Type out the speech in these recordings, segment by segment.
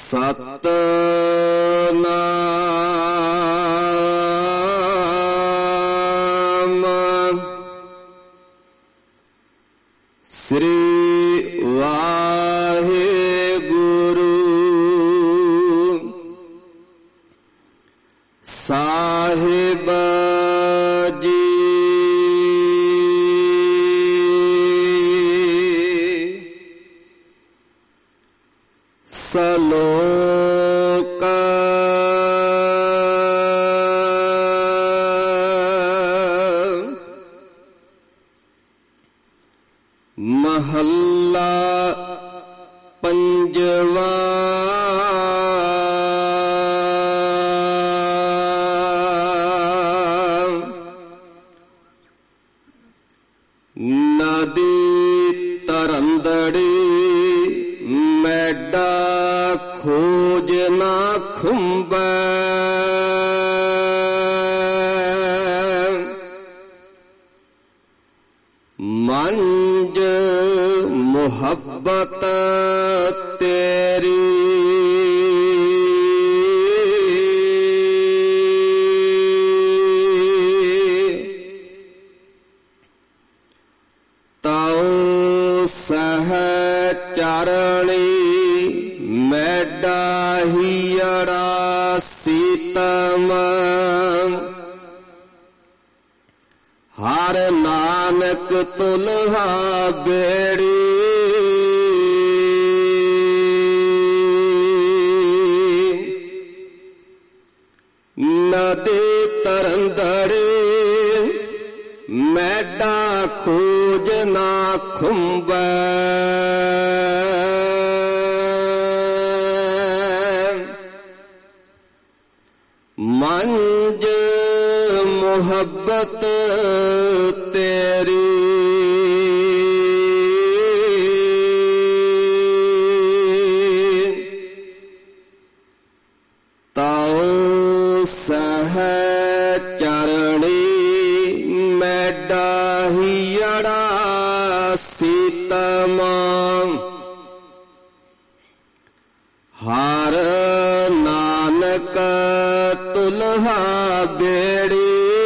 ਸਤਿਨਾਮ ਸ੍ਰੀ ਵਾਹਿਗੁਰੂ ਸਾਹਿਬ ਜੀ। ਸਲੋਕ ਮਹੱਲਾ ਪੰਜਵਾ। ਨਦੀ ਤਰੰਦੜੀ ਮੈਡਾ ਖੋਜ ਨਾ ਖੁੰਬੈ। ਮੰਜ ਮੁਹੱਬਤ ਤੇਰੀ ਤਉ ਸਹਿ ਚਰਣੀ ਮੈਡਾ ਹੀਅੜਾ ਸੀਤਮ। ਹਰ ਨਾਨਕ ਤੁਲਹਾ ਬੇੜੀ ਨਦੀ ਤਰੰਦੜੀ ਮੈਡਾ ਖੋਜ ਨਾ ਖੁੰਬੈ। ਮੰਜ ਮੁਹੱਬਤ ਤੇਰੀ ਤਉ ਸਹਿ ਚਰਣੀ ਮੈਡਾ ਹੀਅੜਾ ਸੀਤਮ। ਹਰ ਨਾਨਕ ਤੁਲਹਾ ਬੇੜੀ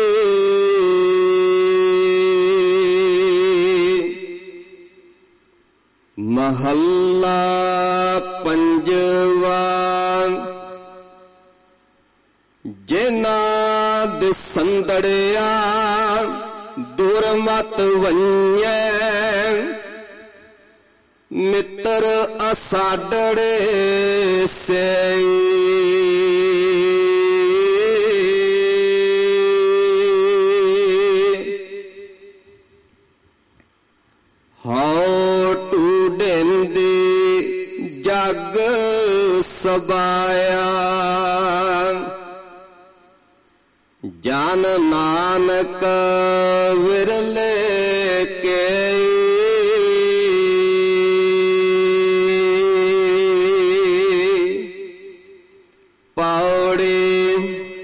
ਮਹੱਲਾ ਪੰਜਵਾ। ਜਿਨ੍ਹਾਂ ਦਿਸੰਦੜਿਆ ਦੁਰਮਤ ਵੰਨਿਐ। ਮਿੱਤਰ ਅਸਾਡੜੇ ਸਈ ਹਉ ਟੂਡੇਂਦੀ ਜਗ ਸਬਾਇਆ। ਜਨ ਨਾਨਕ ਵਿਰਲੇ ਕੇਈ ਪੌੜੀ।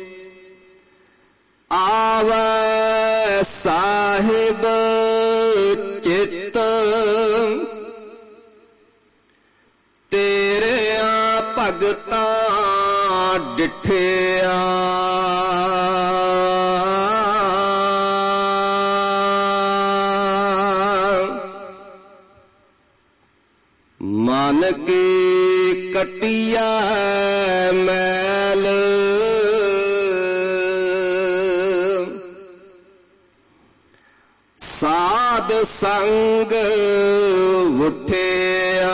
ਆਵੈ ਸਾਹਿਬ ਚਿੱਤ ਤੇਰਿਆਂ ਭਗਤਾਂ ਡਿਠਿਆ। ਮਨ ਕੀ ਕਟਿਆ ਮੈਲ ਸਾਧ ਸੰਗ ਉਠਿਆ।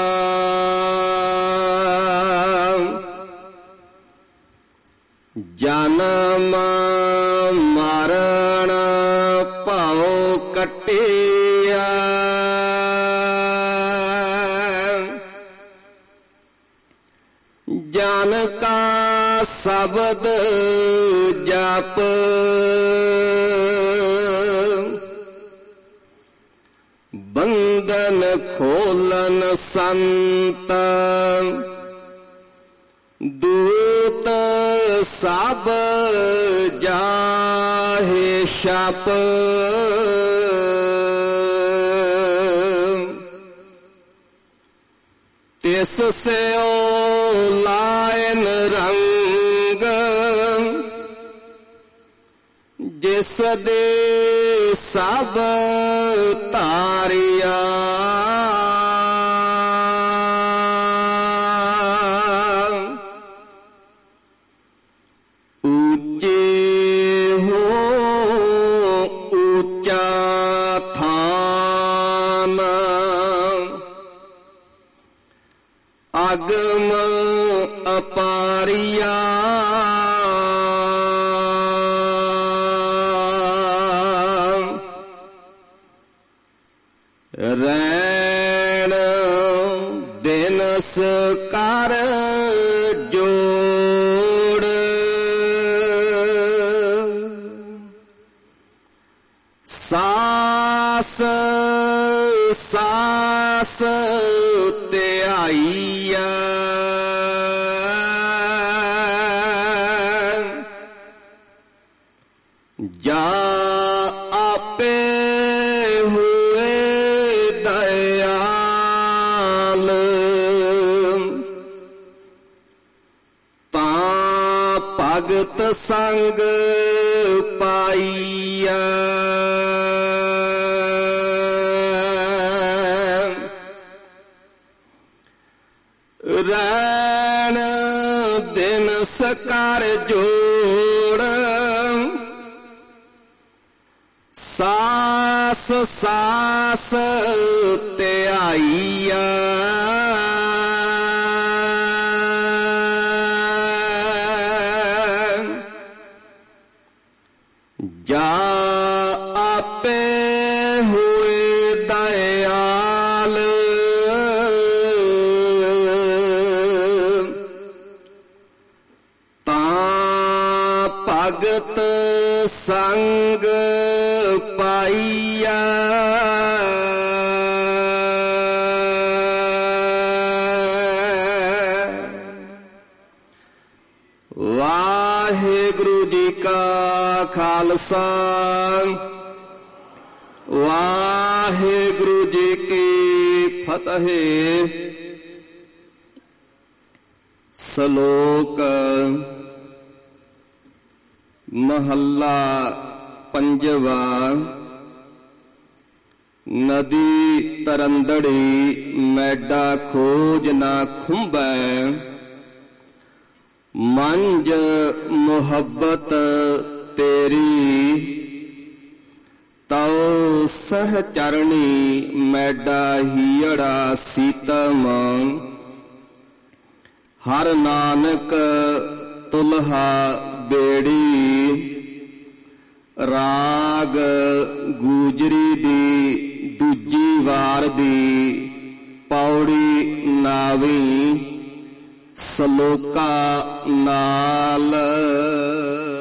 ਜਨਮ ਮਰਨ ਭਉ ਕਟਿਆ। ਜਨ ਕਾ ਸ਼ਬਦ ਜਪ ਬੰਧਨ ਖੋਲਨ ਸੰਤ। ਦੂਤ ਸਭ ਜਾਹੇ ਛਪ। ਤਿਸ ਸਿਓ ਦੇ ਸਭ ਧਾਰਿਆ ਉੱਚੇ ਹੋ ਉੱਚਾ ਥਾਨ ਅਗਮ ਅਪਾਰਿਆ ਰੈਣ ਦਿਨਸ ਕਰ ਜੋੜ ਸਾਸ ਸਾਸ ਧਿਆਈਆ ਜਾ ਆਪੇ ਹੋਏ ਦਇਆਲ ਤਾਂ ਭਗਤ ਸੰਗ ਪਾਈਆ ਰੈਣ ਦਿਨਸ ਕਰ ਜੋੜ ਸਾਸ ਸਾਸ ਧਿਆਈਆ ਜਾ ਆਪੇ ਹੋਏ ਦਇਆਲ ਤਾਂ ਭਗਤ ਸੰਗ ਪਾਈਆ ਵਾਹਿਗੁਰੂ ਜੀ ਕਾ ਖਾਲਸਾ ਵਾਹਿਗੁਰੂ ਜੀ ਕੀ ਫਤਿਹ। ਸ਼ਲੋਕ ਮਹੱਲਾ ਪੰਜਵਾ। ਨਦੀ ਤਰੰਦੜੀ ਮੈਡਾ ਖੋਜ ਨਾ ਖੁੰਬੈ, ਮੰਜ ਮੁਹੱਬਤ ਤੇਰੀ ਤਉ ਸਹ ਚਰਣੀ ਮੈਡਾ ਹੀੜਾ ਸੀਤਮ। ਹਰ ਨਾਨਕ ਤੁਲਹਾ ਬੇੜੀ, ਰਾਗ ਗੂਜਰੀ ਦੀ ਦੂਜੀ ਵਾਰ ਦੀ ਪੌੜੀ ਨਾਵੀਂ। ਸ਼ਲੋਕਾ ਨਾਲ